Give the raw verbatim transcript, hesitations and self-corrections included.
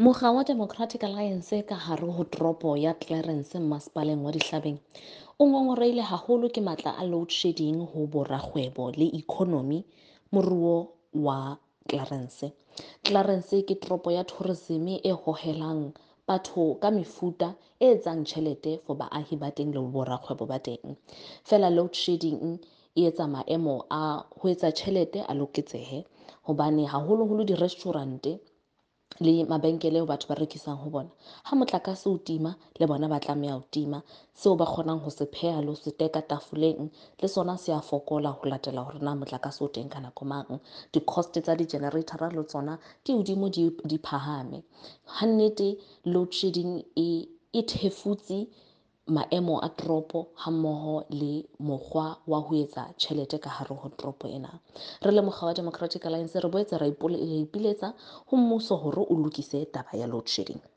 Mokga wa Democratic Alliance ka hare ho toropo ya Clarence Masepaleng wa Dihlabeng o ngongoreile haholo ke matla a load shedding ho borakgwebo le economy moruo wa Clarence. Clarence ke toropo ya tourism e hohelang batho ka mefuta e etsang tjhelete for baahi ba teng le borakgwebo ba teng. Fela load shedding e etsa maemo a ho etsa tjhelete a loketsehe hobane haholoholo di-restaurant le mabenkele eo batho ba rekisang ho bona, ha motlakase o tima le bona ba tlameha ho tima, seo ba kgonang ho se pheha le ho se teka tafoleng le sona se a fokola ho latela hore na motlakase o teng ka nako mang. Di-cost tsa di-generator le tsona di hodimo di, di phahame. Ha nnete load shedding e e thefutse maemo a toropo hammoho le mokgwa wa ho etsa tjhelete ka hare ho toropo ena. Re le mokga wa Democratic Alliance re boetse ra ipiletsa ho mmuso hore o lokise taba ya load shedding.